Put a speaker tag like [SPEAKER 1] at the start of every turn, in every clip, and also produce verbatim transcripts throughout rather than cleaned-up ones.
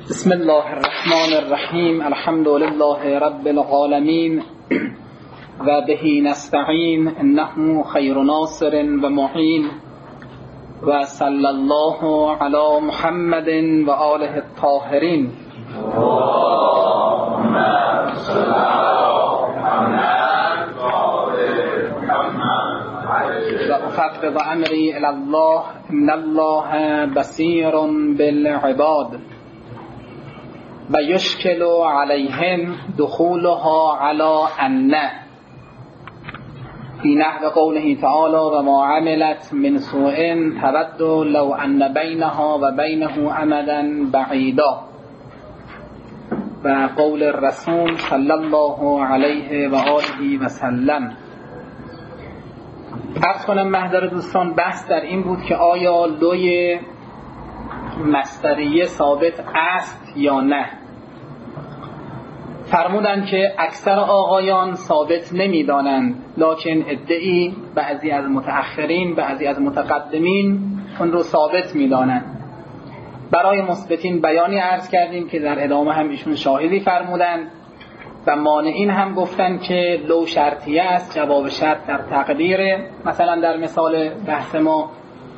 [SPEAKER 1] بسم الله الرحمن الرحیم. الحمد لله رب العالمین و به نستعین انه خیر ناصر و معین و صلی الله علی محمد و آله الطاهرین. اللهم صل علی محمد و آل محمد. و افوض امری الی الله ان الله بصیر بالعباد و یشکل علیهم دخولها علی انه فی نحو قوله تعالی و ما عملت من سوء تود لو ان بینها و بینه امدا بعیدا و قول الرسول صلی الله علیه و آله و سلم. عرض کنم محضر دوستان، بحث در این بود که آیا لوی مصدریه ثابت است یا نه. فرمودند که اکثر آقایان ثابت نمی‌دانند، لکن ادعی بعضی از متأخرین بعضی از متقدمین اون رو ثابت می‌دانند. برای مثبتین بیانی عرض کردیم که در ادامه هم ایشون شاهدی فرمودند و مانعین هم گفتند که لو شرطیه است، جواب شرط در تقدیره. مثلا در مثال بحث ما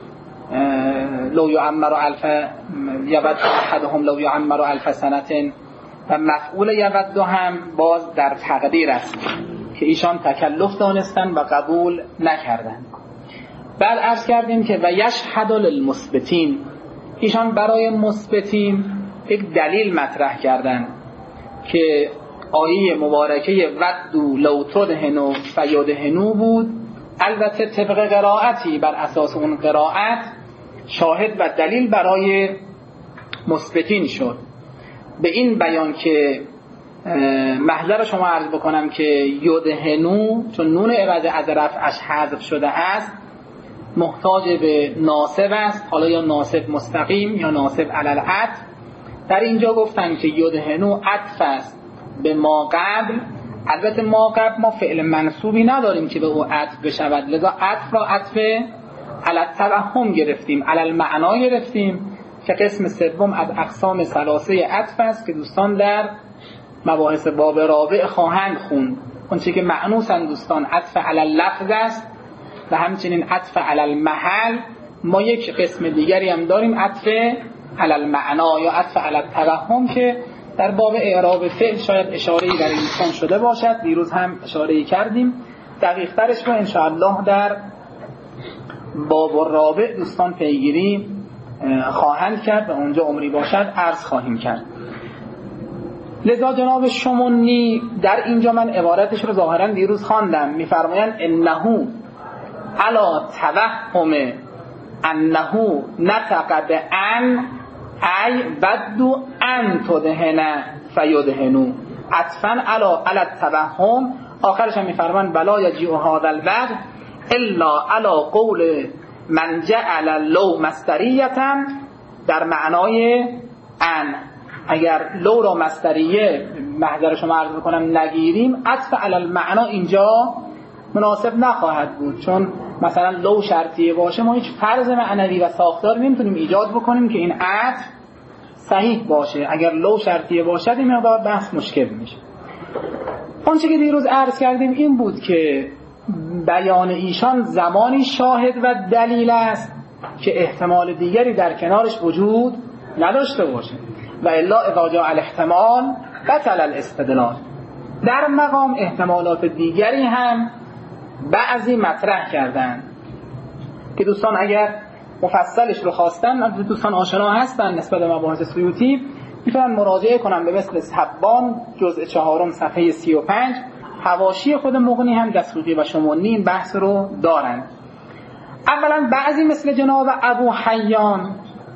[SPEAKER 1] لو یعمر الف یود احدهم لو یعمر الف سنه و مفعول یود هم باز در تقدیر است که ایشان تکلف دانستن و قبول نکردن. بعد عرض کردیم که و یشهد للمثبتین، ایشان برای مثبتین یک دلیل مطرح کردن که آیه مبارکه ودو لو تدهنوا فیدهنوا بود. البته طبق قرائتی بر اساس اون قرائت شاهد و دلیل برای مثبتین شد. به این بیان که محضر شما عرض بکنم که یدهنو چون نون عوض از رفعش حذف شده است محتاج به ناصب است، حالا یا ناصب مستقیم یا ناصب علل عطف. در اینجا گفتن که یدهنو عطف است به ما قبل. البته ما قبل ما فعل منصوبی نداریم که به او عطف بشود، لذا عطف را عطف علل توهم گرفتیم، علل معنا گرفتیم که قسم سوم از اقسام ثلاثه عطف است که دوستان در مباحث باب رابع خواهند خوند. اون چیزی که معنوسن دوستان عطف علی لفظ است و همچنین عطف علی محل. ما یک قسم دیگری هم داریم عطف علی معنا یا عطف علی توهم که در باب اعراب فعل شاید اشاره‌ای در این دوستان شده باشد، دیروز هم اشاره‌ای کردیم. دقیق ترش رو ان شاء الله در باب رابع دوستان پیگیری خواهند کرد و اونجا عمری باشد عرض خواهیم کرد. لذا جناب شمونی در اینجا من عبارتش رو ظاهرا دیروز خواندم، میفرمایند انه علا توهم انه نطق بان ای بدو ان تدهن فیدهنو عطفا علا علا التوهم. آخرش هم میفرمایند بلا یجیء هذا الوجه الا علا قول من جعل لو مصدریتا در معنای ان. اگر لو را مصدریه محضر شما عرض بکنم نگیریم عطف علی المعنا اینجا مناسب نخواهد بود، چون مثلا لو شرطیه باشه ما هیچ فرض معنوی و ساختار نمیتونیم ایجاد بکنیم که این عطف صحیح باشه. اگر لو شرطیه باشد این مقدار بحث مشکل میشه. آنچه که دیروز عرض کردیم این بود که بیان ایشان زمانی شاهد و دلیل است که احتمال دیگری در کنارش وجود نداشته باشه و الا اذا جاء الاحتمال بطل الاستدلال. در مقام احتمالات دیگری هم بعضی مطرح کردن که دوستان اگر مفصلش رو خواستن، دوستان آشنا هستن نسبت به مباحث سیوطی، میتونن مراجعه کنن به مثل صبان جزء چهارم صفحه سی و پنج. حواشی خود مغنی هم دسوقی و شمونی این بحث رو دارن. اولا بعضی مثل جناب ابو حیان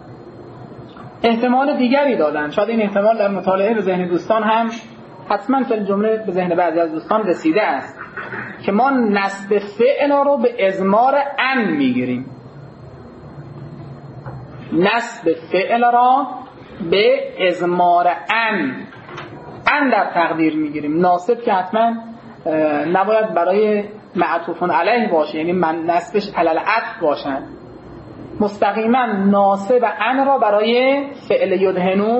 [SPEAKER 1] احتمال دیگری دادن، شاید این احتمال در مطالعه به ذهن دوستان هم حتما فی الجمله به ذهن بعضی از دوستان رسیده است که ما نسب فعل رو به اضمار ان میگیریم. نسب فعل را به اضمار ان ان در تقدیر میگیریم. ناسب که حتما نباید برای معطوف علیه باشه، یعنی من نسبش علل عطف باشن. مستقیما ناصب ان را برای فعل یدهنو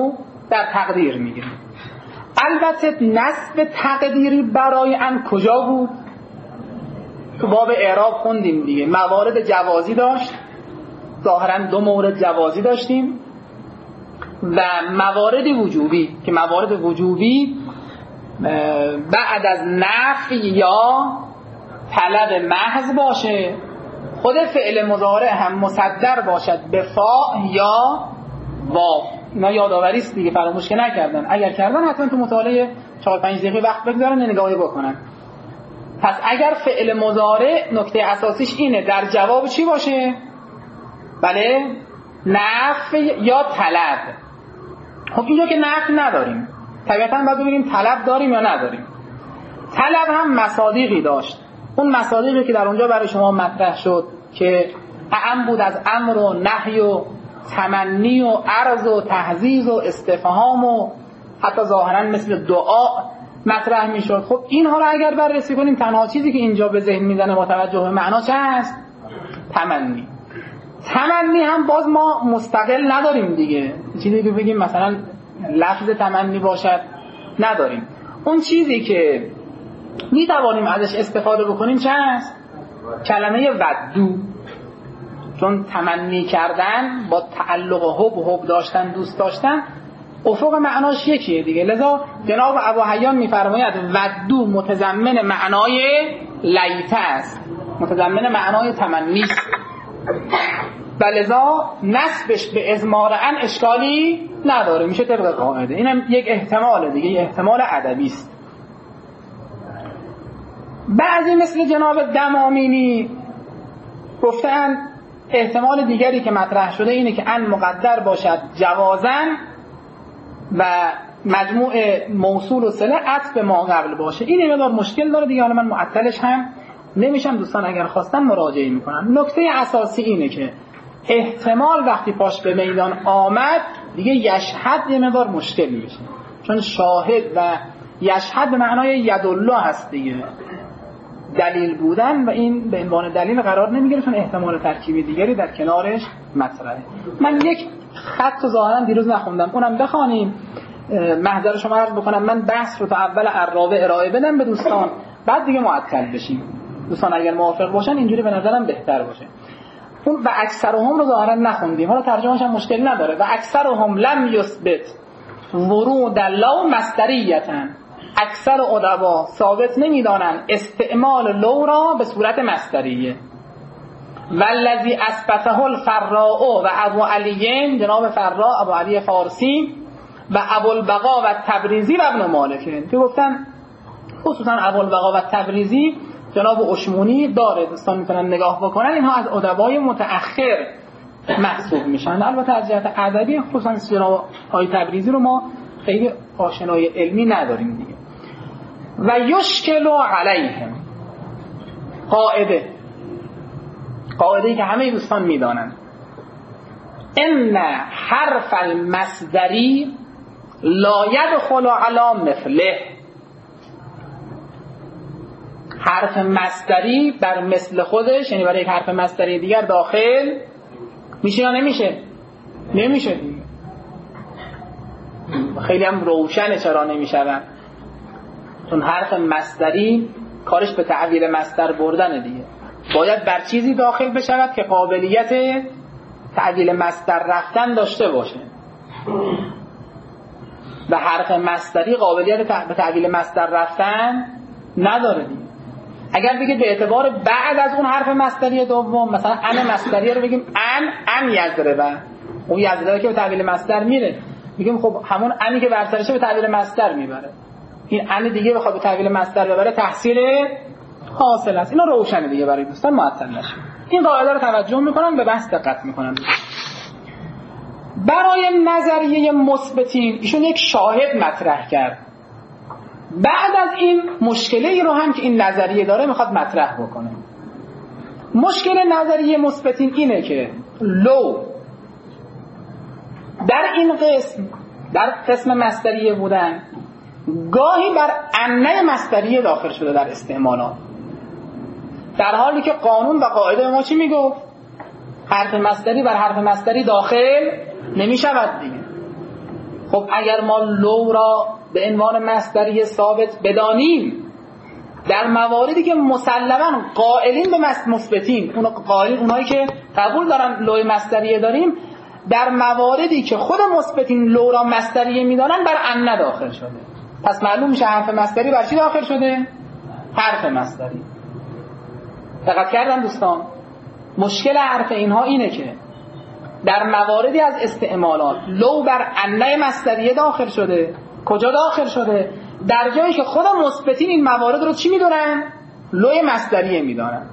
[SPEAKER 1] در تقدیر میگیریم. البته نصب تقدیری برای ان کجا بود؟ تو باب اعراب خوندیم دیگه، موارد جوازی داشت، ظاهرا دو مورد جوازی داشتیم و موارد وجوبی که موارد وجوبی بعد از نفی یا طلب محض باشه، خود فعل مضارع هم مصدر باشد به فا یا واو. اینا یادآوری است دیگه، فراموش که نکردن، اگر کردن حتما تو مطالعه چهار پنج دقیقه وقت بگذارن نگاهی بکنن. پس اگر فعل مضارع نکته اساسیش اینه در جواب چی باشه؟ بله، نفی یا طلب. خب اینجا که نفی نداریم، طبیعتاً باید ببینیم طلب داریم یا نداریم. طلب هم مصادیقی داشت، اون مصادیقی که در اونجا برای شما مطرح شد که اعم بود از امر و نهی و تمنی و عرض و تحزیز و استفهام و حتی ظاهراً مثل دعا مطرح میشد. خب اینها رو اگر بررسی کنیم تنها چیزی که اینجا به ذهن میزنه با توجه به معنا چه هست؟ تمنی. تمنی هم باز ما مستقل نداریم دیگه، چیزی که بگیم مثلا لفظ تمنی باشد نداریم. اون چیزی که میتوانیم ازش استفاده بکنیم چه هست؟ کلمه ودو. چون تمنی کردن با تعلق و حب و حب داشتن، دوست داشتن، افق معناش یکیه دیگه. لذا جناب ابو حیان میفرماید ودو متضمن معنای لیته است، متضمن معنای تمنی است، و لذا نسبش به ازمار ان اشکالی نداره، میشه طبق قاعده. اینم یک احتمال دیگه، یک احتمال ادبی است. بعضی مثل جناب دمامینی گفتن احتمال دیگری که مطرح شده اینه که ان مقدر باشد جوازن و مجموع موصول و صله عطف به ما قبل باشه. این مقدار مشکل داره دیگه، حالا من معطلش هم نمیشم، دوستان اگر خواستن مراجعه میکنن. نکته اساسی اینه که احتمال وقتی پاش به میدان آمد دیگه یشهد یه مقدار مشکل میشه، چون شاهد و یشهد به معنای یدالله هست دیگه، دلیل بودن، و این به عنوان دلیل قرار نمیگیره چون احتمال ترکیبی دیگری در کنارش مطرحه. من یک خط ظاهرا دیروز نخوندم، اونم بخوانیم. محضر شما عرض بکنم من بحث رو تا اول عرابه ارائه بدم به دوستان، بعد دیگه معطل بشیم. دوستان اگر موافق باشن اینجوری به نظرم بهتر باشه. اون و اکثرهم رو ظاهرا نخوندیم، حالا ترجمه‌اش هم مشکل نداره. و اکثرهم لم یثبت ورود لو مصدریتن، اکثر ادبا ثابت نمیدانند استعمال لو را به صورت مصدریه. والذی اثبته الفراء و ابو علی، جناب فراء ابو علی فارسی و ابو البقا و تبریزی و ابن مالک، که گفتن خصوصا ابو البقا و تبریزی جناب اشمونی داره، دوستان میتونن نگاه بکنن، اینها از ادبای متأخر محسوب میشن. البته از جهت ادبی خصوصا جناب آقای تبریزی رو ما خیلی آشنای علمی نداریم دیگه. و یشکل علیهم، قاعده قاعده‌ای که همه دوستان میدانند، ان حرف المصدری لا يدخل علی مثله، حرف مصدری بر مثل خودش، یعنی برای یک حرف مصدری دیگر داخل میشه یا نمیشه؟ نمیشه دیگه. خیلی هم روشنه چرا نمیشه، چون حرف مصدری کارش به تعبیر مصدر بردن دیگه، باید بر چیزی داخل بشود که قابلیت تعبیر مصدر رفتن داشته باشه، و حرف مصدری قابلیت به تعبیر مصدر رفتن نداره دیگه. اگر بگید به اعتبار بعد از اون حرف مصدری دوم، مثلا ان مصدری رو بگیم ان ان یضربه، اون یضربه که به تعبیر مصدر میره، میگیم خب همون انی که برسرشه به تعبیر مصدر میبره، این ان دیگه بخواد به تعبیر مصدر ببره تحصیل حاصل است. اینا روشنه دیگه برای دوستان، معطل نشه. این قاعده رو توجه میکنم، به بحث دقت میکنم. برای نظریه مثبتین ایشون یک شاهد مطرح کرد، بعد از این مشکلی رو هم که این نظریه داره میخواد مطرح بکنه. مشکل نظریه مثبتین اینه که لو در این قسم، در قسم مصدریه بودن، گاهی بر انه مصدریه داخل شده در استعمالات، در حالی که قانون و قاعده ما چی میگفت؟ حرف مصدری بر حرف مصدری داخل نمی شود دیگه. خب اگر ما لو را به عنوان مصدری ثابت بدانیم در مواردی که مسلما قائلین به مثبتین، اون قائلین اونایی که قبول دارن لو مصدریه داریم، در مواردی که خود مثبتین لو را مصدریه میدانن بر ان داخل شده. پس معلوم میشه حرف مصدری بر چی داخل شده؟ حرف مصدری. دقت کردن دوستان؟ مشکل حرف اینها اینه که در مواردی از استعمالات لو بر ان مصدریه داخل شده. کجا داخل شده؟ در جایی که خود مثبتین این موارد رو چی میدونن؟ لو مصدریه میدانن.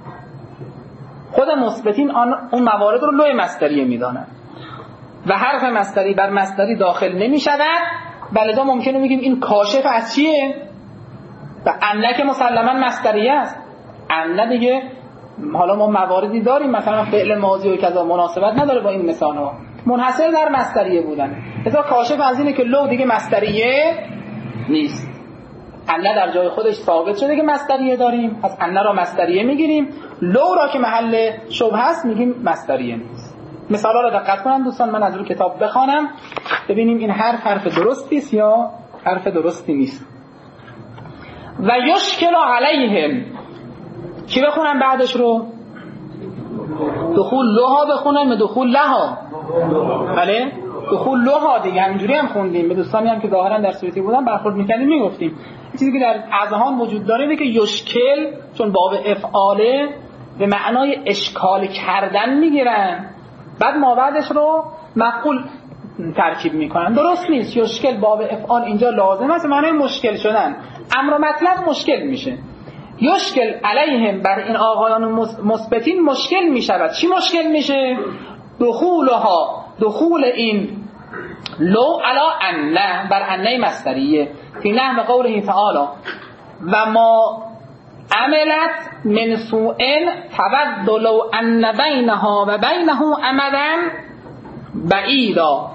[SPEAKER 1] خود مثبتین اون موارد رو لو مصدریه میدانن و حرف مصدری بر مصدری داخل نمی شود. بلدا ممکنه بگیم این کاشف از چیه؟ و ان که مسلما مصدریه است. ان دیگه حالا ما مواردی داریم مثلا فعل ماضی و کذا مناسبت نداره با این مثال ها، منحصر در مصدریه بودن. لذا کاشف از اینه که لو دیگه مصدریه نیست. ان در جای خودش ثابت شده که مصدریه داریم، پس ان را مصدریه میگیریم، لو را که محل شبهه است میگیم مصدریه نیست. مثالا را دقت کنم دوستان، من از روی کتاب بخوانم ببینیم این حرف حرف درستی است یا حرف درستی نیست. و یشکل علیهم، چی بخونم بعدش رو؟ دخول لوها بخونم، دخول لها. بله دخول لوها دیگه همینجوری هم خوندیم. به دوستانی هم که ظاهرا در صورتی بودن برخورد می‌کردیم میگفتیم چیزی که در اذهان وجود داره اینه که یشکل چون باب افعاله به معنای اشکال کردن میگیرن، بعد ما بعدش رو مفعول ترکیب میکنن. درست نیست. یشکل باب افعال اینجا لازم است، معنای مشکل شدن. امر و مطلب مشکل میشه. یشکل علیهم، بر این آقایان مثبتین مشکل میشود. چی مشکل میشه؟ دخولها، دخول این لو علا ان، بر انه مصدریه، فی نحو قوله تعالی و ما عملت من سوء تود لو ان بینها و بینه امدا بعیدا.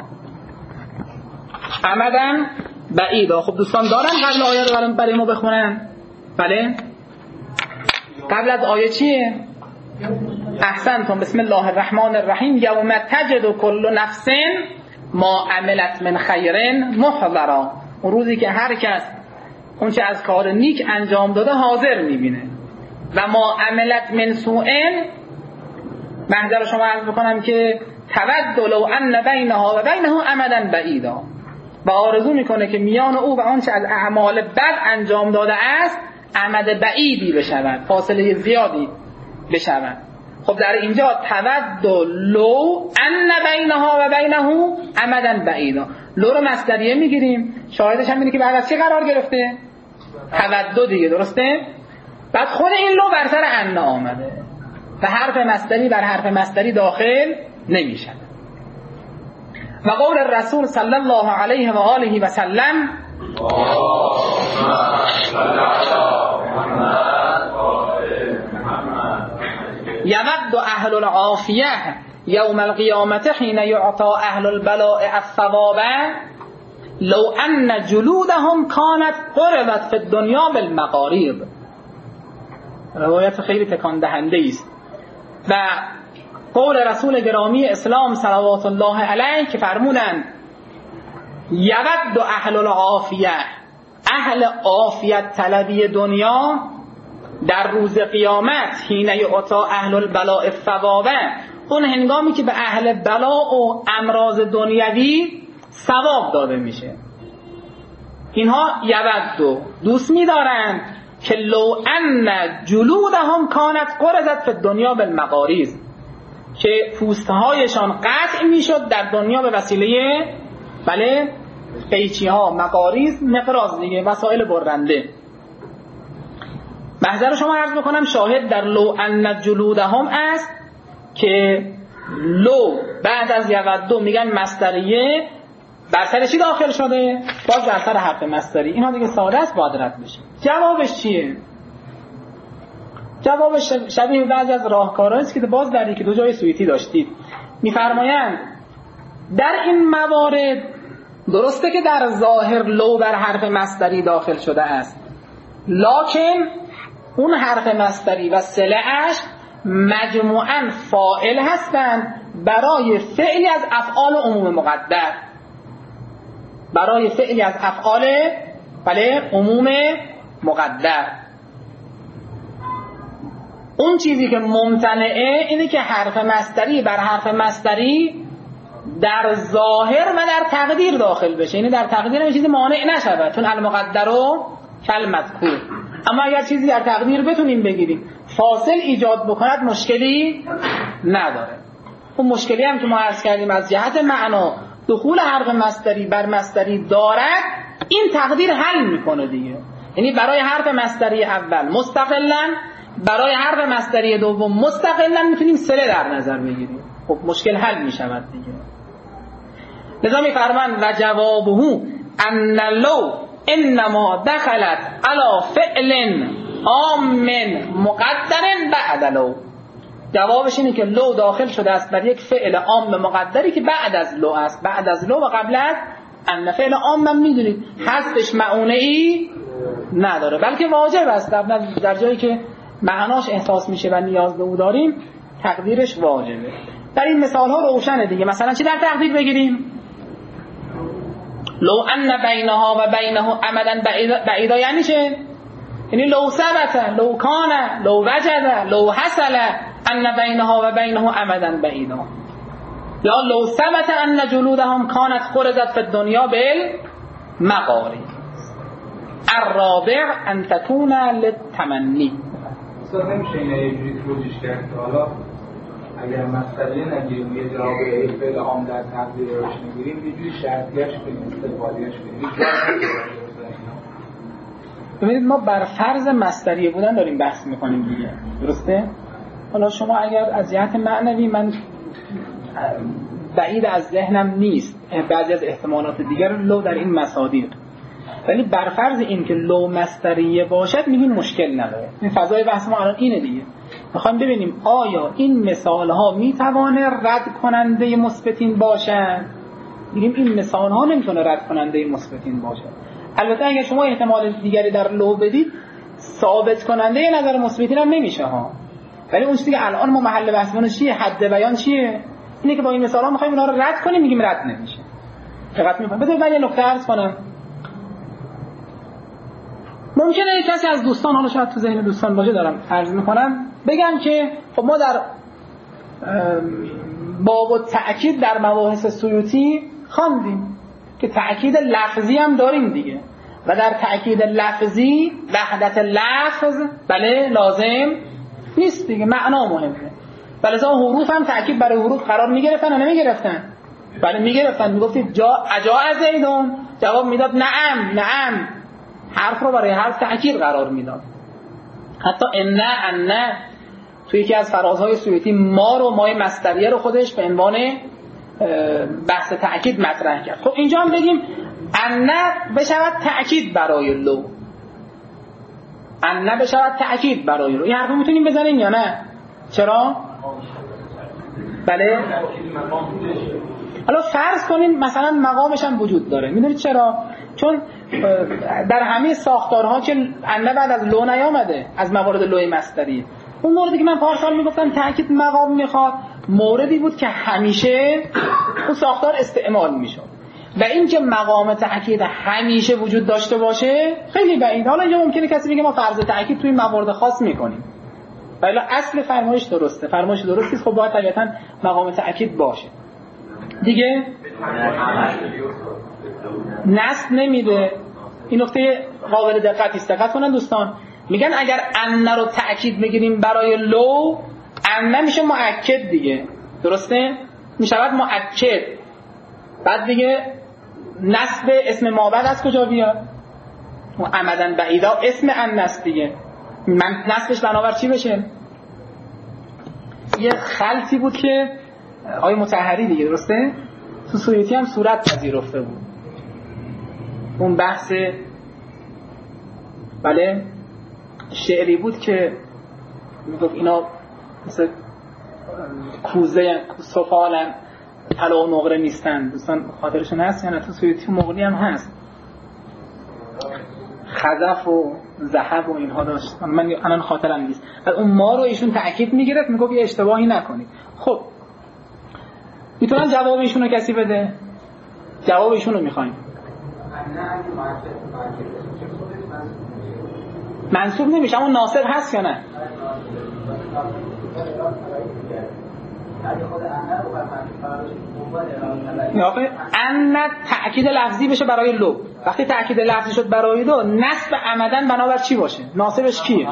[SPEAKER 1] امدا بعیدا. خب دوستان دارن قبل آیه رو برای ما بخونن؟ بله قبل از آیه چیه؟ احسنتم. بسم الله الرحمن الرحیم. یوم تجد کل نفس ما عملت من خیر محضرا. اون روزی که هر کس اون چه از کار نیک انجام داده حاضر میبینه. و ما عملت من سوء، محضر شما عرض بکنم که تود لو ان بینها و بینه امدا بعیدا، و آرزو میکنه که میان او و آن چه از اعمال بد انجام داده است امد بعیدی بشود، فاصله زیادی بشود. خب در اینجا تود لو ان بینها و بینه امدا بعیدا، لو رو مصدریه میگیریم، شاهدش هم اینه که بعد از چه قرار گرفته؟ تود دیگه، درسته؟ بعد خود این لو بر سر ان آمده و حرف مصدری بر حرف مصدری داخل نمیشه. و قول الرسول صلی الله علیه و آله و سلم یود اهل العافیه یوم القیامة حین یعطى اهل البلاء الثواب لو ان جلودهم كانت قرضت في الدنيا بالمقاريض. روایت خیلی تکان دهنده است. و قول رسول گرامی اسلام صلوات الله علیه که فرمودند یود اهل العافیه، اهل عافیت طلبی دنیا در روز قیامت، حین یعطى اهل البلاء الثواب، اون هنگامی که به اهل بلا و امراض دنیوی ثواب داده میشه، اینها یود دوست می‌دارند که لو ان جلودهم كانت قرضت في الدنيا بالمقاریض، که پوستهایشان قطع میشد در دنیا به وسیله بله قیچی ها، مقاریض نقراض دیگه، وسایل برنده. محضر شما عرض بکنم شاهد در لو ان جلودهم است که لو بعد از یودو میگن مصدریه، بر سر چی داخل شده؟ باز بر سر حرف مصدری. اینا دیگه ساده است، باید رد بشه. جوابش چیه؟ جوابش شبیه بعضی از راهکارهایی است که باز در یکی دو جای سویتی داشتید. میفرمایند در این موارد درسته که در ظاهر لو بر حرف مصدری داخل شده است، لکن اون حرف مصدری و صله‌اش مجموعاً فاعل هستند برای فعلی از افعال عموم مقدر. برای فعلی از افعال بله عموم مقدر. اون چیزی که ممتنعه اینه که حرف مصدری بر حرف مصدری در ظاهر و در تقدیر داخل بشه، یعنی در تقدیر هم چیزی مانع نشود، چون المقدر و کالمذکور. اما اگر چیزی در تقدیر بتونیم بگیریم فاصل ایجاد بکند مشکلی نداره. اون مشکلی هم که ما عرض کردیم از جهت معنا دخول حرف مصدری بر مصدری دارد، این تقدیر حل میکنه دیگه. یعنی برای حرف مصدری اول مستقلاً، برای حرف مصدری دوم مستقلاً میتونیم صله در نظر بگیریم. خب مشکل حل میشود دیگه. لذا میفرمان و جوابه ان لو انما دخلت على فعل عام مقدر بعد لو. جوابش اینه که لو داخل شده است بر یک فعل عام مقدری که بعد از لو است، بعد از لو و قبل از ان. فعل عام هم میدونید حذفش معونه ای نداره بلکه واجب است، در جایی که معناش احساس میشه و نیاز به او داریم تقدیرش واجبه. در این مثال ها روشنه دیگه. مثلا چی در تقدیر بگیریم؟ لو ان بینها و بینه امدا بعیدا یعنی چه؟ یعنی لو ثبت، لو کان، لو وجد، لو حصل ان بینها و بینه امدا بعیدا. یا لو ثبت ان جلودهم کانت خرزت فی الدنیا بالمقاری. الرابع ان تكون للتمنی.
[SPEAKER 2] اصلا نمیشه اینه یه جوری توجیش کرد که حالا اگر مصدریه نگیریم یه جواب یک فعل عام در تقدیر روش نگیریم یه جوری شرطیش کنیم، استقبالیش کنیم.
[SPEAKER 1] ببینید ما بر فرض مصدریه بودن داریم بحث میکنیم دیگه، درسته؟ حالا شما اگر از جهت معنوی، من بعید از ذهنم نیست بعضی از احتمالات دیگر لو در این مصادیق، ولی بر فرض این که لو مصدریه باشد میگیم مشکل نداره. این فضای بحث ما الان اینه دیگه. میخوایم ببینیم آیا این مثال ها میتوانه رد کننده مثبتین باشن؟ میگیم این مثال ها نمیتونه رد کننده مثبتین باشه. البته اگر شما احتمال دیگری در لو بدید ثابت کننده نظر مثبتین هم نمیشه ها. ولی اون چیزی که الان ما محل بحثمون چیه؟ حد بیان چیه؟ اینه که با این مثال ها میخوایم اینا رو رد کنیم، میگیم رد نمیشه. دقت میکنم. بذارید من یه نکته عرض کنم. ممکنه یک کسی از دوستان، حالا شاید تو ذهن دوستان باشه دارم عرض میکنم، بگم که خب ما در باب التأکید در مباحث سیوطی خواندیم که تأکید لفظی هم داریم دیگه، و در تأکید لفظی وحدت لفظ بله لازم نیست دیگه، معنا مهمه. بله ازا حروف هم تأکید برای حروف قرار میگرفتن و نمیگرفتن؟ بله میگرفتن. میگفتید جا اجا زیدون، جواب میداد نعم نعم، حرف رو برای حرف تأکید قرار میداد. حتی ان ان توی یکی از فرازهای سیوطی ما رو مای مصدریه رو خودش به عنوان بحث تأکید مطرح کرد. خب اینجا هم بگیم ان بشود تأکید برای لو، ان بشود تأکید برای لو. این حرف رو میتونیم بزنیم یا نه؟ چرا؟ بله حالا فرض کنیم مثلا مقامش هم وجود داره. میدونید چرا؟ چون در همه ساختارها که ان بعد از لو نیامده، از موارد لوی مصدری. اون موردی که من پارسال میگفتم تأکید مقام میخواد، موردی بود که همیشه اون ساختار استعمال میشد، و این که مقام تأکید همیشه وجود داشته باشه خیلی بعید. حالا اینجا ممکنه کسی بگه ما فرض تأکید توی موارد خاص میکنیم، ولی اصل فرمایش درسته. فرمایش درستی خب باید طبیعتا مقام تأکید باشه دیگه. نصب نمیده. این نکته قابل دقتی است. دقت کنن دوستان، میگن اگر ان رو تأکید بگیریم برای لو، ان میشه مؤکد دیگه، درسته؟ میشود مؤکد. بعد دیگه نصب اسم ما بعد از کجا بیاد؟ عمدن بعیدا اسم ان است دیگه. من نصبش بنابر چی بشه؟ یه خلطی بود که آیه مطهری دیگه، درسته؟ تو سیوطی هم صورت پذیرفته بود. اون بحث بله شعری بود که میگفت اینا مثل کوزه سفالن، طلا و نقره نیستن. دوستان خاطرشون هست یا نه؟ تو سیوطی مغنی هم هست، خزف و ذهب و اینها داشت. من الان خاطرم نیست. اون ما رو ایشون تأکید میگرفت، میگفت یه اشتباهی نکنید. خب میتونن جواب ایشون رو کسی بده؟ جواب ایشون رو میخوایم. منصوب نمیشه اما ناصب هست یا نه؟ ان تأکید لفظی بشه برای لو. وقتی تأکید لفظی شد برای دو، نصب عمدن بنابر چی باشه؟ ناصبش کیه؟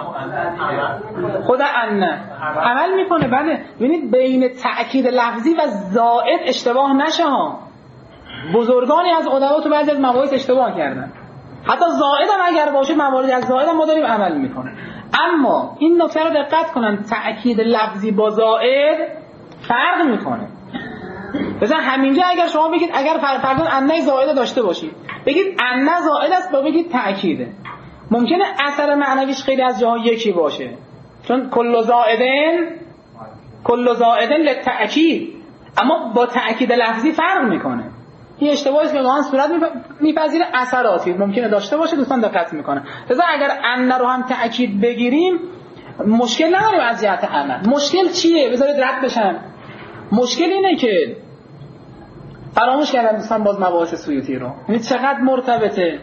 [SPEAKER 1] خود ان عمل میکنه. بله ببینید بین تأکید لفظی و زائد اشتباه نشه ها. بزرگانی از ادبا تو بعضی از مواقع اشتباه کردن. حتی زائد هم اگر باشه مواردی از زائد هم ما داریم عمل میکنه. اما این نکته رو دقت کنن، تأکید لفظی با زائد فرق میکنه. مثلا همینجا اگر شما بگید اگر فرضاً ان زائد داشته باشید بگید ان زائد است با بگید تأکیده، ممکنه اثر معنویش خیلی از جاها یکی باشه، چون کل زائدن کل زائدن للتأکید، اما با تأکید لفظی فرق میکنه. این اشتباهی است که واقعا صورت میپذیره، اثراتی ممکنه داشته باشه. دوستان دقت میکنن. لذا اگر ان رو هم تأکید بگیریم مشکل نداریم از جهت عمل. مشکل چیه؟ بذارید رد بشم. مشکل اینه که فراموش کردم دوستان باز مباحث سیوطی رو. یعنی چقدر مرتبطه،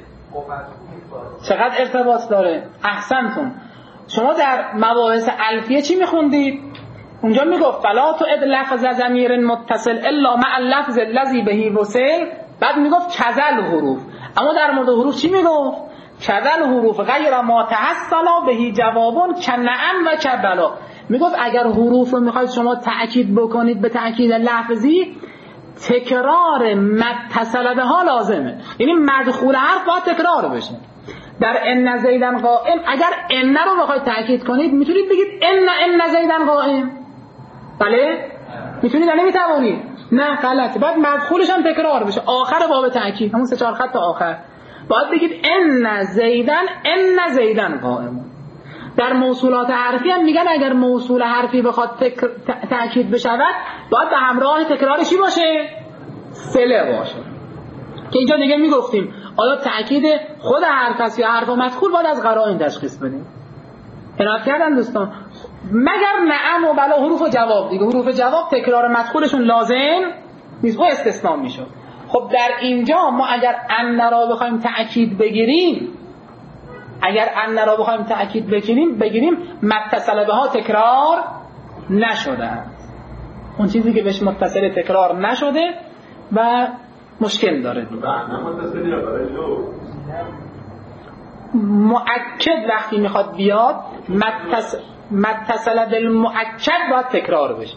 [SPEAKER 1] چقدر ارتباط داره. احسنتون. شما در مباحث الفیه چی میخوندید؟ اونجا میگفت فلا تو اد لفظ ضمیر متصل الا مع اللفظ الذی به وصل، بعد میگفت کذل حروف. اما در مورد حروف چی میگفت؟ کذل حروف غیر ما تحصلا به جوابون کنعم و کبلا. میگفت اگر حروف رو میخواید شما تأکید بکنید به تأکید لفظی، تکرار متصل به ها لازمه. یعنی مدخول حرف باید تکرار بشه. در ان زیدن قائم اگر ان رو بخواید تأکید کنید میتونید بگید ان ان زیدن قائم. بله؟ میتونید یا نمیتوانید؟ نه غلطه. بعد مدخولش هم تکرار بشه. آخر باب تأکید همون سه چهار خط تا آخر باید بگید ان زیدن ان زیدن قائم. در موصولات حرفی هم میگن اگر موصول حرفی بخواد تک... تأکید بشود باید به همراه تکرار چی باشه؟ صله باشه. که اینجا دیگه میگفتیم آیا تأکید خود حرف است یا حرف و مدخول باید از قرائن تشخیص بدیم. عنایت کردن دوستان. مگر نعم و بلا حروف جواب دیگه. حروف جواب تکرار مدخولشون لازم نیست، او استثناء میشه. خب در اینجا ما اگر ان را بخوایم تأکید بگیریم اگر ان را بخوایم تأکید بگیریم بگیریم متصل به ها تکرار نشده. اون چیزی که بهش متصل تکرار نشده و مشکل داره دیگه. مؤکد وقتی میخواد بیاد متصل متصل بالمؤکد باید تکرار بشه.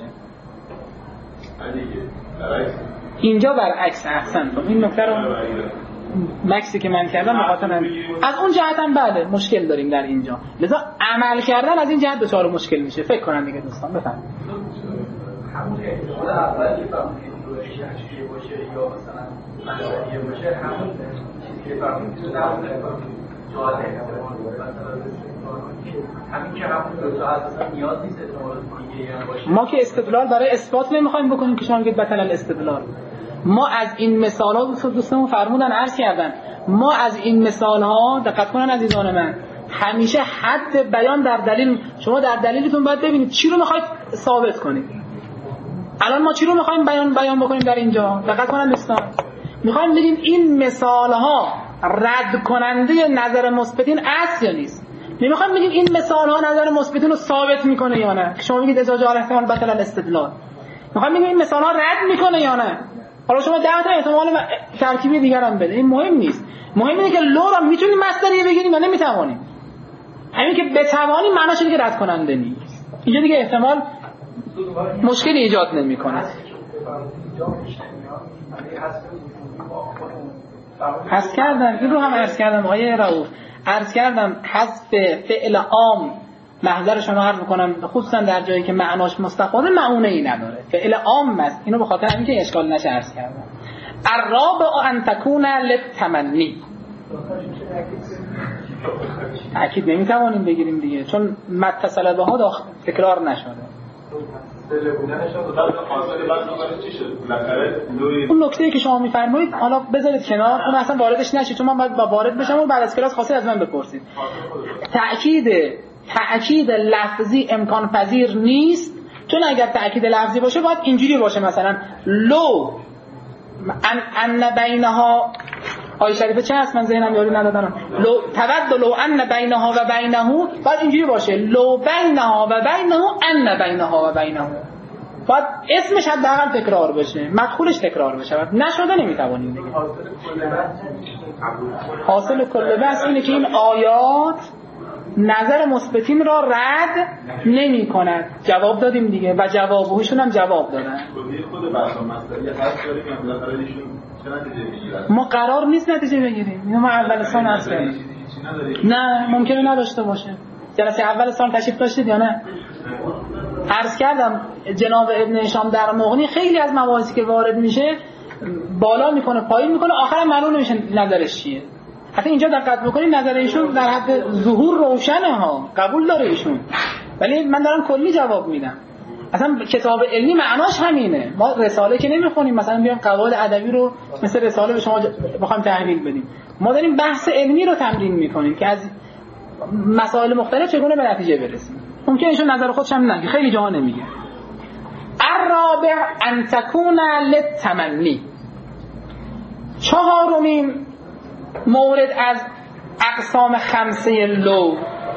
[SPEAKER 1] اینجا برعکس. احسنتم. این نکته رو مکسی که من کردم بخاطر از اون جهت هم بله مشکل داریم در اینجا. لذا عمل کردن از این جهت دچار مشکل میشه. فکر کنم دیگه دوستان بفهمید.
[SPEAKER 3] همون احتمال اول که فهمید روش شخصی باشه یا مثلا منطقی باشه، همون چیزی که فهمید تو نمونه جهات احتمال مثلا همین که همون دو تا اساسا نیاز نیست احتمال دیگه باشه.
[SPEAKER 1] ما که استدلال برای اثبات نمیخوایم بکنیم که شما میگید بطل الاستدلال. ما از این مثال ها دوستمون فرمودن عرض کردن ما از این مثال ها دقت کنن عزیزان من همیشه حد بیان در دلیل. شما در دلیلتون باید ببینید چی رو میخواید ثابت کنید. الان ما چی رو میخوایم بیان بیان بکنیم در اینجا؟ دقت کنن دوستان. میخوایم بگیم این مثال ها رد کننده نظر مثبتین است یا نیست. نمیخوایم بگیم این مثال ها نظر مثبتین رو ثابت میکنه یا نه. شما میگید ازاجه احتمال بطل الاستدلال. میخوایم بگیم این مثال ها رد میکنه یا نه. حالا شما ده تا احتمال ترکیبی دیگر هم بده، این مهم نیست. مهم اینه که لو رو میتونیم مصدریه بگیریم یا نمیتوانیم. همین که بتوانیم معناش اینه که رد کننده نیست. اینجا دیگه احتمال مشکلی ایجاد نمیکنه. حذف کردم این رو هم عرض کردم آقای رؤوف، عرض کردم حذف فعل عام محضر شما عرض میکنم خصوصا در جایی که معناش مستفاده معونه ای نداره، فعل عام است. اینو به خاطر همین که اشکال نشه عرض کردم. الرابع ان تكون للتمنی. اکید نمیتوانیم بگیریم دیگه چون متصل به ها داخل تکرار نشده. اون نکته‌ای که شما میفرمایید حالا بذارید کنار، اون اصلا واردش نشید چون من باید با وارد بشم و بعد از کلاس خاصی از من بپرسید. تأکید تأکید لفظی امکان پذیر نیست، چون اگر تأکید لفظی باشه باید اینجوری باشه مثلا لو ان ان بینها آیه شریفه چه هست؟ من ذهنم یاری ندادم. لو تود لو ان بینها و بینه، باید اینجوری باشه لو بینها و بینه ان بینها و بینه، باید اسمش حداقل تکرار بشه، مدخولش تکرار بشه. نشده نمیتوانیم دیگه. حاصل کل بحث اینه که این آیات نظر مثبتین را رد نمی کند. جواب دادیم دیگه و جوابهشون هم جواب دادن.
[SPEAKER 4] خود بحث مسئله هست داریم که بالاخره ایشون چه نتیجه میگیرن؟
[SPEAKER 1] ما قرار نیست نتیجه بگیریم. اینو ما اول سال عرض کردیم. نه ممکنه نداشته باشه. جلسه اول سال تشریف داشتید یا نه؟ عرض کردم جناب ابن هشام در مغنی خیلی از مباحثی که وارد میشه بالا میکنه پایین میکنه، آخرام معلوم نمیشه نظرش چیه. حتی اینجا دقت بکنید نظر ایشون در حد ظهور روشنه ها، قبول داره ایشون، ولی من دارم کلی جواب میدم. اصلا کتاب علمی معناش همینه. ما رساله که نمیخونیم مثلا بیام قواعد ادبی رو مثل رساله به شما بخوایم تحویل بدیم، ما داریم بحث علمی رو تمرین میکنیم که از مسائل مختلف چگونه به نتیجه برسیم. ممکنه ایشون نظر خودش هم نگه، خیلی جاها نمیگه. الرابع ان تکون للتمنی. چهارمین مورد از اقسام خمسه لو،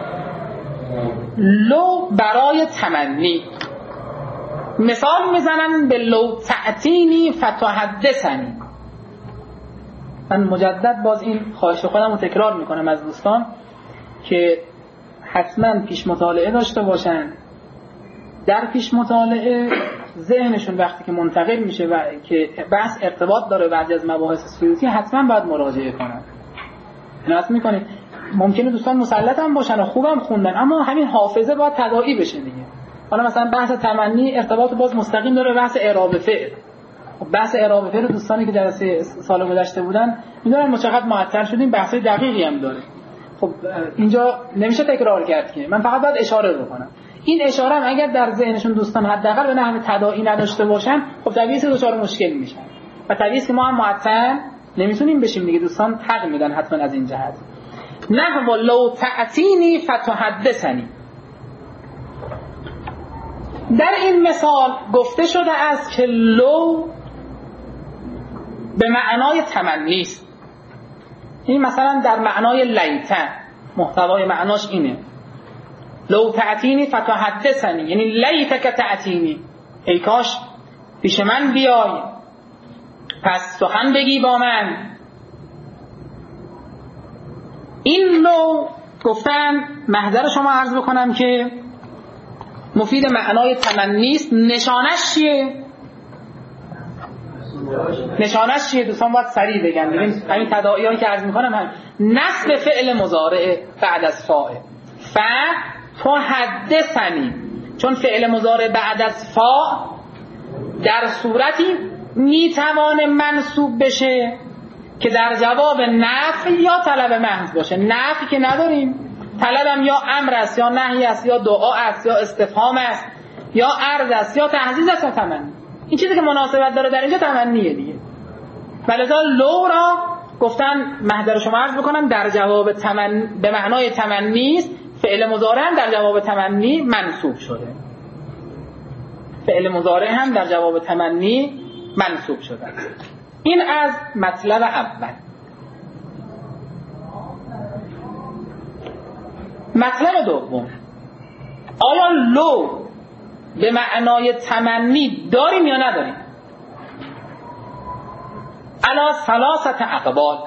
[SPEAKER 1] لو برای تمنی. مثال میزنم به لو تأتینی فتحدثنی. من مجدد باز این خواهش خودم رو تکرار میکنم از دوستان که حتما پیش مطالعه داشته باشن. در پیش مطالعه ذهنشون وقتی که منتقل میشه و که بحث ارتباط داره بعضی از مباحث سیوطی حتما باید مراجعه کنن. ناس میکنید ممکنه دوستان مسلط هم باشن و خوبم خوندن اما همین حافظه باید تداعی بشه دیگه. حالا مثلا بحث تمنی ارتباط باز مستقیم داره بحث اعراب فعل. خب بحث اعراب فعل دوستانی که جلسه سال گذشته بودن میدونن ما چقدر معطل شدیم، بحثای دقیقی هم داره. خب اینجا نمیشه تکرار کرد که من فقط باید اشاره بکنم. این اشاره هم اگر در ذهنشون دوستان حداقل به نحو تداعی نداشته باشن خب طبیعیه که دچار مشکل میشن و طبیعیه که ما هم معطل نمیتونیم بشیم دیگه. دوستان حق میدن حتما از این جهت. نحو لو تأتینی فتحدثنی. در این مثال گفته شده است که لو به معنای تمنی است. این مثلا در معنای لیته محتوای معناش اینه لو تأتینی فتحدثنی، یعنی لیتک تأتینی، ای کاش پیش من بیای پس سخن بگی با من. این لو گفتن محضر شما عرض بکنم که مفید معنای تمنی است. نشانش چیه؟ نشانش چیه؟ دوستان باید سریع بگن. ببین همین تداعیایی که عرض میکنم هم نصب فعل مضارع بعد از فاعل ف تحدثنی، چون فعل مضارع بعد از فا در صورتی میتوانه منصوب بشه که در جواب نفی یا طلب محض باشه. نفی که نداریم، طلبم یا امر است یا نهی است یا دعا است یا استفهام است یا عرض است یا تهدید است یا تمنی. این چیزی که مناسبت داره در اینجا تمنیه دیگه. ولذا لو را گفتن محضر شما عرض بکنم در جواب تمن به معنای تمنی است. فعل مضارع هم در جواب تمنی منصوب شده. فعل مضارع هم در جواب تمنی منصوب شده. این از مطلب اول. مطلب دوم، آیا لو به معنای تمنی داریم یا نداریم؟ علی ثلاثه اقوال.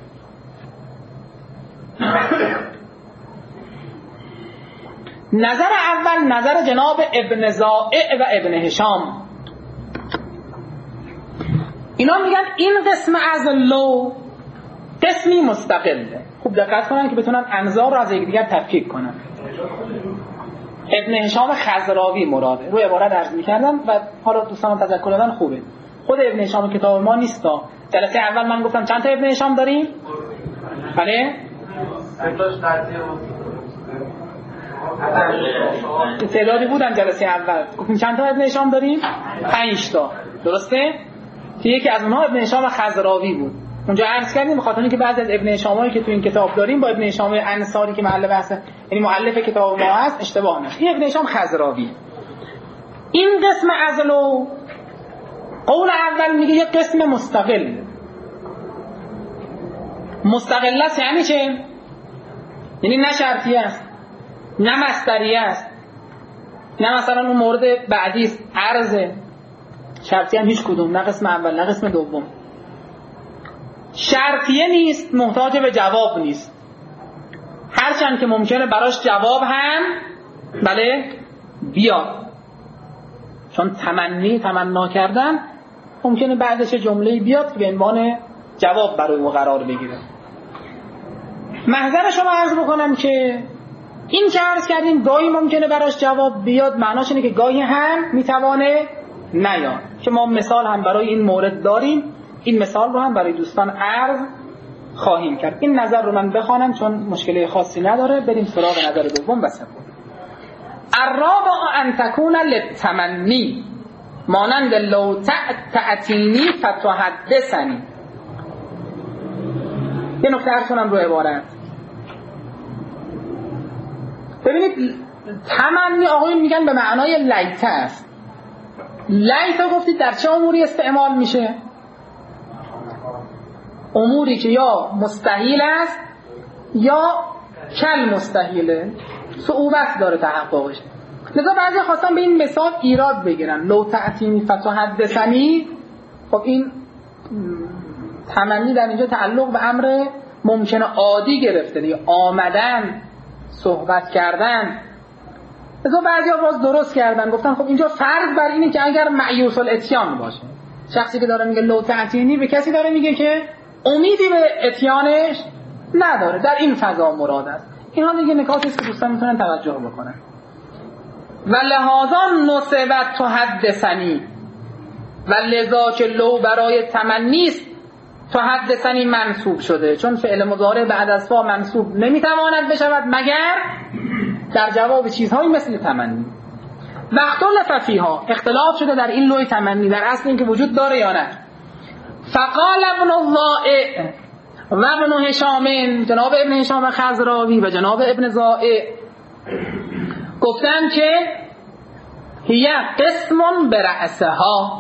[SPEAKER 1] نظر اول نظر جناب ابن زائع و ابن هشام. اینا میگن این قسم از لو قسمی مستقله. خوب دقت کنن که بتونن انظار رو از یکدیگر تفکیک کنن. ابن هشام خضراوی مراده. روی عبارت عرض می‌کردم و حالا دوستان تذکر دادن خوبه. خود ابن هشام کتاب ما نیستا. جلسه اول من گفتم چند تا ابن هشام داریم؟ بله؟ تعدادی بودن جلسه اول. گفتیم چند تا ابن هشام داریم؟ پنج تا. درسته؟ که یکی از اونها ابن هشام خضراوی بود. اونجا عرض کردیم به خاطر اینکه بعضی از ابن هشامایی که تو این کتاب داریم با ابن هشام انصاری که محل بحث یعنی مؤلف کتاب ما هست اشتباه نشه. این ابن هشام خضراوی. این قسم از لو قول اول میگه یک قسم مستقل. مستقل است یعنی چه؟ یعنی نه شرطی است نه مصدری است، نه مثلا اون مورد بعدی است عرض شرطی هم هیچ کدوم، نه قسم اول نه قسم دوم. شرطیه نیست، محتاج به جواب نیست، هرچند که ممکنه براش جواب هم بله بیاد، چون تمنی تمنا کردن ممکنه بعدش جمله بیاد که به عنوان جواب برای او قرار بگیره. محضر شما عرض بکنم که این که عرض کردیم گاهی ممکنه براش جواب بیاد، معناش اینه که گاهی هم میتوانه نیاد، که ما مثال هم برای این مورد داریم، این مثال رو هم برای دوستان عرض خواهیم کرد. این نظر رو من بخوانم چون مشکلی خاصی نداره، بریم سراغ نظر دوم. بس الرابع ان تكون للتمنی مانند لو تأتینی فتحدثنی. یه نکته عرض کنم رو عبارت. ببینید تمنی آقایون میگن به معنای لیته است. لیته گفتید در چه اموری استعمال میشه؟ اموری که یا مستحیل است یا کل مستحیله، صعوبت داره تحققش. لذا بعضی خواستن به این مثال ایراد بگیرن، لو تأتینی فتحدثنی. خب این تمنی در اینجا تعلق به امر ممکنه عادی گرفته دیگه، آمدن، صحبت کردن. لذا بعضی ها باز درست کردن، گفتن خب اینجا فرض بر اینه که اگر معیوس الاتیان باشه، شخصی که داره میگه لو تأتینی به کسی داره میگه که امیدی به اتیانش نداره، در این فضا مراد است. اینها دیگه نکاتی است که دوستان میتونن توجه بکنن. و لحاظا نصبت تحدثنی و لذا که لو برای تمنی است تحدثنی منصوب شده، چون فعل مضارع بعد از فا منصوب نمیتواند بشود مگر در جواب چیزهایی مثل تمنی. و اختلاف فیها، اختلاف شده در این لوی تمنی، در اصل این که وجود داره یا نه. فقال ابن الضائع و ابن هشام، جناب ابن هشام خضراوی و جناب ابن ضائع گفتن که هی قسم برأسها،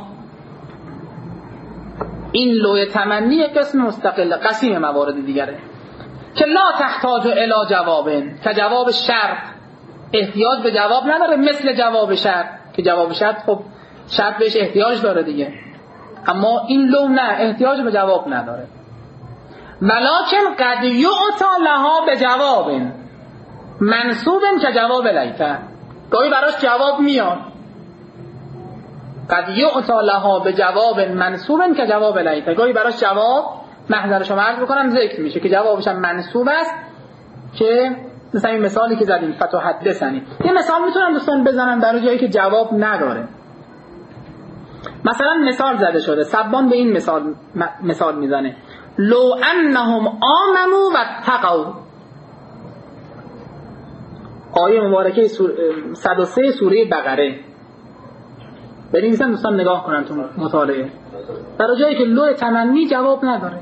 [SPEAKER 1] این لوی تمنی قسم مستقل قسیم موارد دیگره که لا تحتاج الی جواب، که جواب شرط احتیاج به جواب نداره، مثل جواب شرط که جواب شرط خب شرط بهش احتیاج داره دیگه، اما این لو نه، احتیاج به جواب نداره. ولکن قد یعطی لها به جواب منصوب که جواب لیته، گاهی براش جواب میاد. قد یعطی لها به جواب منصوب که جواب لیته، گاهی براش جواب محضر شما عرض بکنم ذکر میشه که جوابش هم منصوب است، که مثلا این مثالی که زدیم فتحدثنی. یه مثال میتونم دوستان بزنم برای جایی که جواب نداره. مثلا مثال زده شده، سبان به این مثال مثال میزنه لو انهم آمنوا واتقوا. آیه مبارکه صد و سه سوره بقره. بریم مثلا دوستان نگاه کنن تو مطالعه، برای جایی که لو تمنی جواب نداره.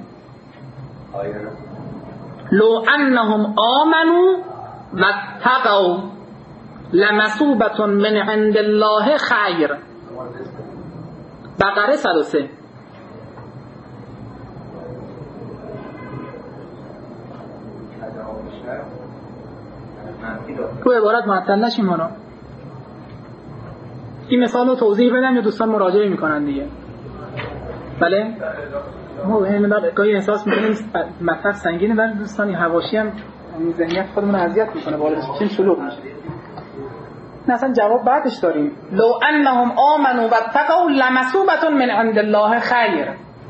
[SPEAKER 1] لو انهم آمنوا واتقوا لمثوبة من عند الله خیر. بقره صد و سه. تو عبارت معطل نشیم ها. این مثال رو توضیح بدم یا دوستان مراجعه میکنن دیگه؟ بله؟ ما این مقدار گاهی احساس میکنیم مطلب سنگینه برای دوستان، این حواشی هم ذهنیت خودمون اذیت میکنه، وارد چین شلوغ میشه. نه اصلا جواب بعدش داریم لو انهم آمنوا واتقوا لمثوبة من عند الله خیر.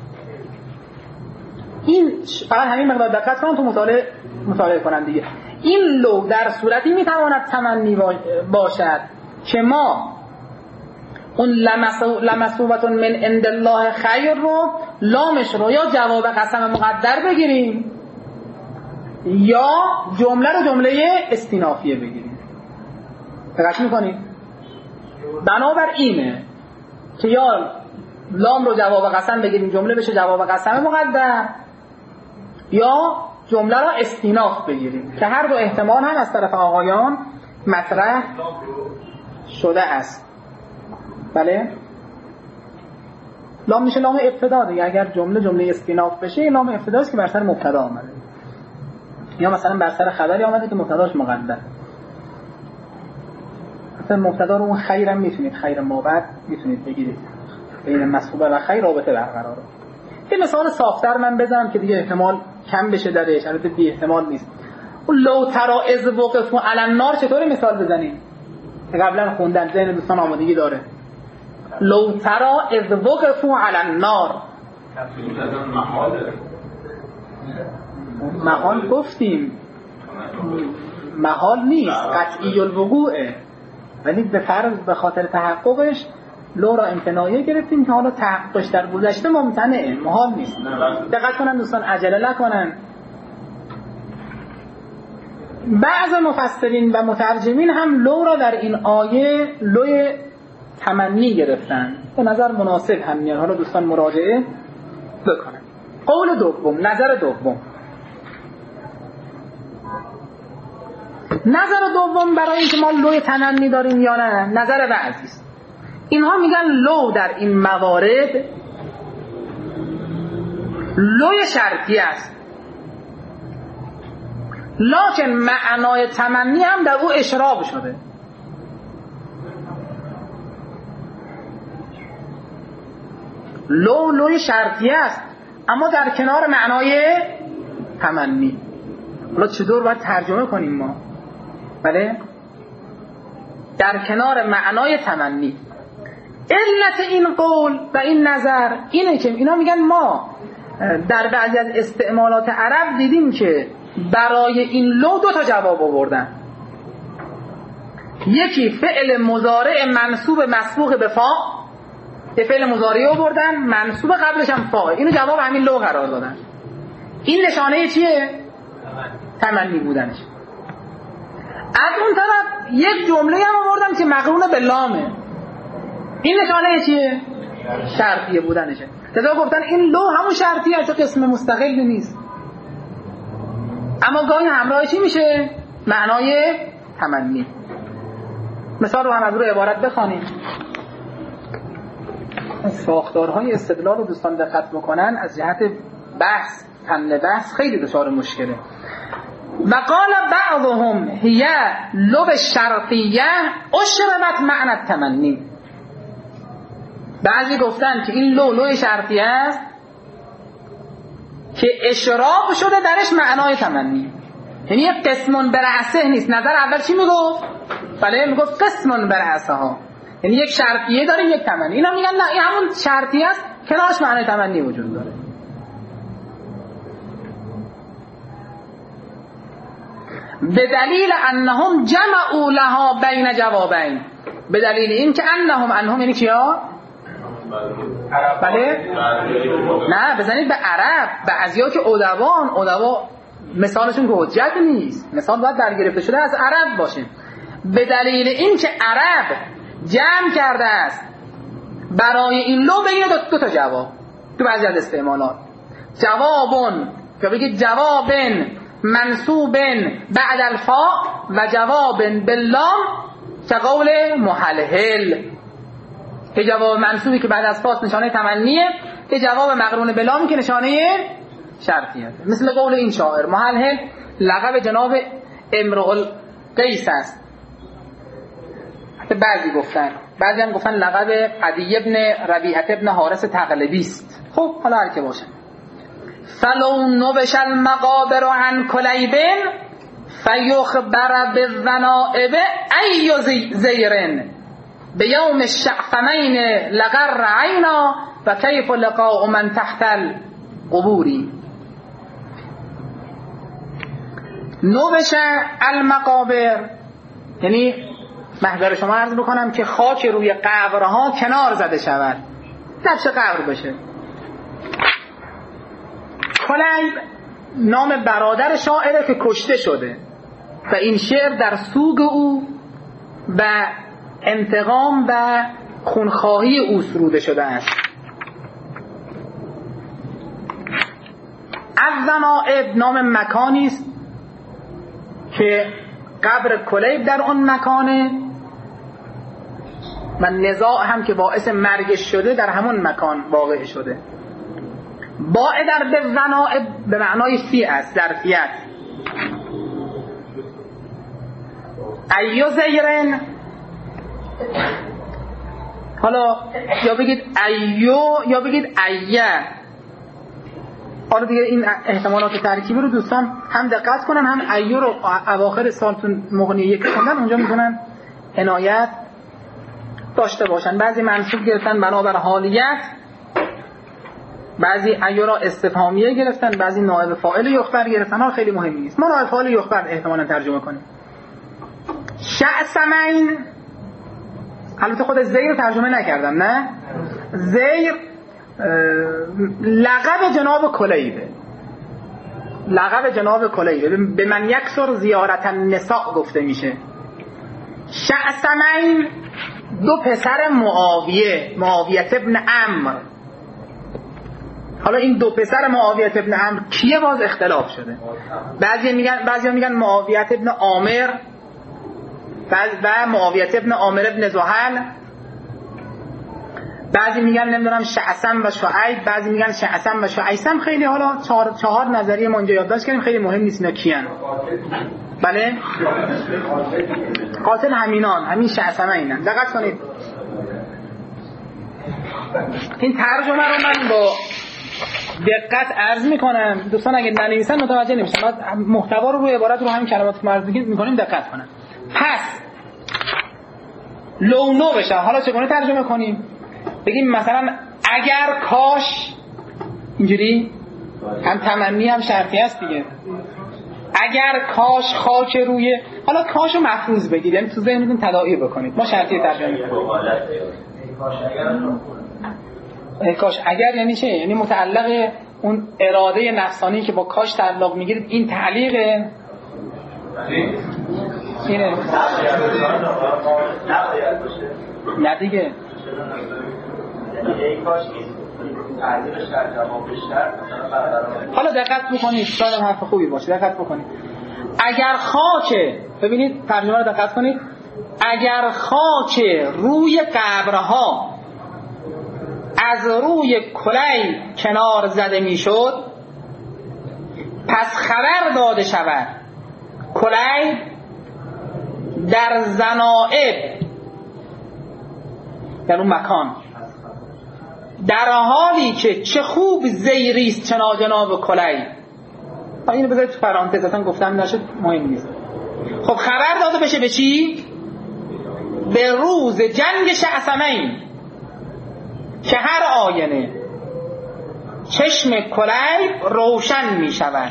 [SPEAKER 1] این فقط همین مقدار دقت کنن تو مطالعه مطالعه کنن دیگه. این لو در صورتی میتواند تمنی باشد که ما اون لمثوبة من عند الله خیر رو لامش رو یا جواب قسم مقدر بگیریم یا جمله رو جمله استینافیه بگیریم. دقت میکنید؟ بنابر اینه که یا لام رو جواب قسم بگیریم جمله بشه جواب قسم مقدر، یا جمله رو استیناف بگیریم که هر دو احتمال هم از طرف آقایان مطرح شده است. بله؟ لام میشه لام ابتدا دیگه، اگر جمله جمله استیناف بشه لام ابتداست که بر سر مبتدا آمده. یا مثلا بر سر خبری آمده که مبتداش مقدر، مثلا مبتدا رو اون خیرم میتونید خیر مابعد میتونید بگیرید، بین مسبوقه و خیر رابطه برقراره. یه مثال صافتر من بزنم که دیگه احتمال کم بشه درش، البته بی احتمال نیست. اون لو ترا اذ وقفوا علی النار چطوری مثال بزنیم که قبلا خوندن، ذهن دوستان آمادگی داره؟ لو ترا اذ وقفوا علی النار محال گفتیم، محال نیست، قطعی الوقوعه، ولی به فرض به خاطر تحققش لو را امتناعیه گرفتیم که حالا تحققش در گذشته ممتنعه، محال نیست. دقت کنن دوستان، عجله نکنن. بعض مفسرین و مترجمین هم لو را در این آیه لوی تمنی گرفتن، به نظر مناسب هم میاد. حالا دوستان مراجعه بکنن. قول دوم، نظر دوم، نظر دوم برای اینکه ما لوی تمنی داریم یا نه، نظر بعضی است. اینها میگن لو در این موارد لوی شرطی است، لکن معنای تمنی هم در او اشراق شده. لو لوی شرطی است اما در کنار معنای تمنی. حالا چطور باید ترجمه کنیم ما؟ بله، در کنار معنای تمنی. علت این قول و این نظر اینه که اینا میگن ما در بعضی از استعمالات عرب دیدیم که برای این لو دو تا جواب آوردن. یکی فعل مضارع منصوب مسبوق به فا، یه فعل مضارع آوردن منصوب قبلش هم فا، اینو جواب همین لو قرار دادن. این نشانه چیه؟ تمنی بودنش. از اون طرف یک جمله هم آوردن که مقرون به لامه، این نشانه چیه؟ شرطیه بودنشه. لذا گفتن این لو همون شرطیه، چون قسم مستقلی نیست، اما گاهی همراه چی میشه؟ معنای تمنی. مثال رو هم از روی عبارت بخوانیم. ساختارهای استدلال رو دوستان دقت بکنن، از جهت بحث، فن بحث خیلی دچار مشکله. و قال بعضهم هی لو شرطیه اشربت معنی التمنی. بعضی گفتن که این لو لو شرطیه است که اشراق شده درش معنای تمنی، یعنی یک قسمون برعسه نیست. نظر اول چی میگفت؟ بله میگفت قسمون برعسه ها، یعنی یک شرطیه داره یک تمنی. اینا میگن نه، این همون شرطیه است کنارش معنای تمنی وجود داره. به دلیل انهم جمعوا لها بین جوابین، به دلیل این که انهم انهم یعنی کیا؟ بله؟ نه بزنید به عرب، بعضیا که ادوان، ادوا مثالشون که حجت نیست، مثال باید برگرفته شده از عرب باشه. به دلیل این که عرب جمع کرده است برای این لو بین دو, دو تا جواب تو بعضی از استعمالات، جوابون که بگید جوابن منصوبن بعد الفا و جوابن باللام که قول محلهل، که جواب منصوبی که بعد از فاست نشانه تمنیه، که جواب مقرون بلام که نشانه شرطیه. مثل قول این شاعر، محلهل لقب جناب امرؤ القیس است. حتی بعضی گفتن، بعضی هم گفتن لقب عدی ابن ربیعه ابن حارث تغلبی است. خب حالا هر که باشه. فلو نبش المقابر عن کلیبن فیخبر بالذنائب ای زیرن به یوم الشعفمین لغر عینا و کیف لقاء من تحت القبوری. نبش المقابر یعنی محضر شما عرض بکنم که خاک روی قبرها کنار زده شود، نبش قبر بشه. کلیب نام برادر شاعره که کشته شده و این شعر در سوگ او و انتقام و خونخواهی او سروده شده است. الذنائب نام مکانی است که قبر کلیب در اون مکانه و نزاع هم که باعث مرگش شده در همون مکان واقع شده. باء در به ذنائب به معنای فی است، ظرفیت. ایو زیرن، حالا یا بگید ایو یا بگید ایه. حالا دیگه این احتمالات ترکیبی رو دوستان هم دقت کنن، هم ایو رو اواخر سالتون مغنی یک خوندن اونجا میتونن عنایت داشته باشن. بعضی منصوب گرفتن بنابر حالیت، بعضی ایو را استفهامیه گرفتن، بعضی نائب فاعل یخبر گرفتن. ها خیلی مهمی نیست، ما نائب فاعل یخبر احتمالاً ترجمه کنیم. شعثمین، البته خود زیر رو ترجمه نکردم، نه زیر لقب جناب کلیبه، لقب جناب کلیبه، به من یکسر زیارت النساء گفته میشه. شعثمین دو پسر معاویه، معاویه ابن عمرو. حالا این دو پسر معاویه ابن عمرو کیه؟ باز اختلاف شده. بعضی میگن بعضی میگن معاویه ابن عامر و معاویه ابن عامر ابن زحل، بعضی میگن نمیدونم شعثم و شعیب، بعضی میگن شعثم و شعیثم. خیلی حالا چهار چهار نظریه ما اینجا یادداشت کردیم، خیلی مهم نیست اینا کیان. بله قاتل همینان، همین شعثمه اینن. دقت کنید این ترجمه رو من با دقت عرض میکنم، دوستان اگه ننویسن متوجه نمیشن. محتوا رو روی عبارت رو همین کلمات که عرض میکنیم دقت کنن. پس لونو بشه. حالا چگونه ترجمه کنیم؟ بگیم مثلا اگر کاش، اینجوری هم تمنی هم شرطی است دیگه. اگر کاش خاک روی، حالا کاشو مفروض بگید، یعنی تو ذهنتون تداعی بکنید. ما شرطی ترجمه می‌کنیم. کاش اگر یعنی چه؟ یعنی متعلق اون اراده نفسانی که با کاش تعلق میگیرید. این تعلیقه اینه نه دیگه. حالا دقت بکنید، شاید حرف خوبی باشه، دقت بکنید. اگر خاک، ببینید ترجمه رو دقت کنید، اگر خاک روی قبرها از روی کلی کنار زده میشد، پس خبر داده شود کلی در زنائب، در اون مکان، در حالی که چه خوب زیریست چنا جناب کلی. اینو بذارید تو پرانتز، اصلا گفتم نشد مهم نیست. خب خبر داده بشه به چی؟ به روز جنگ شعثمین که هر آینه چشم کلی روشن می شود.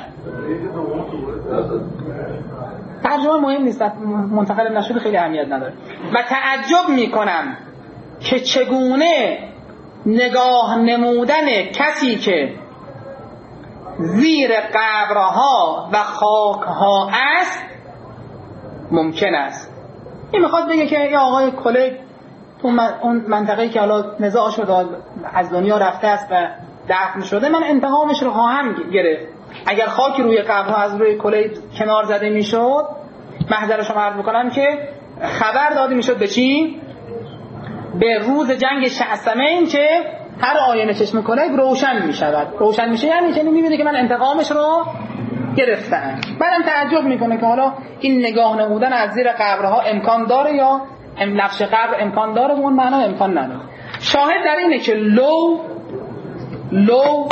[SPEAKER 1] ترجمه مهم نیست، منتقل نشده خیلی اهمیت نداره. و تعجب می کنم که چگونه نگاه نمودن کسی که زیر قبرها و خاکها است ممکن است. این میخواد بگه که یا آقای کلیگ تو اون منطقه‌ای که حالا نزاع شده از دنیا رفته است و دفن شده، من انتقامش رو خواهم گرفت. اگر خاک روی قبرها از روی کلیگ کنار زده میشد، محضر شما عرض میکنم که خبر داده میشد به چی؟ به روز جنگ شعثمین که هر آینه چشم کلیگ روشن میشود. روشن میشه یعنی چه؟ میبینه که من انتقامش رو گرفتم. بعدم تعجب میکنه که حالا این نگاه نمودن از زیر قبرها امکان داره یا نقش قبر امکان داره، اون معنا امکان نداره. شاهد در اینه که لو لو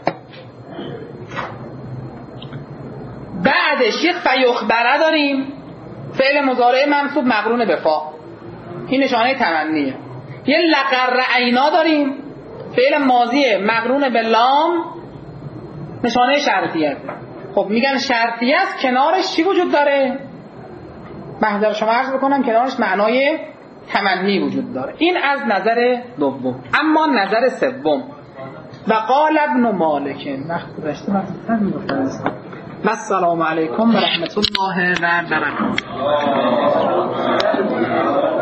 [SPEAKER 1] بعدش یک فیخبره داریم، فعل مضارع منصوب مقرون به فا، این نشانه تمنیه. یه لقر عینا داریم، فعل ماضی مقرون به لام، نشانه شرطیه. خب میگن شرطیه است، کنارش چی وجود داره؟ محضر شما عرض بکنم کنارش معنای تمنی وجود داره. این از نظر دوم. اما نظر سوم، و قال ابن مالک، وقت گذشته و السلام علیکم و رحمت الله و برکاته.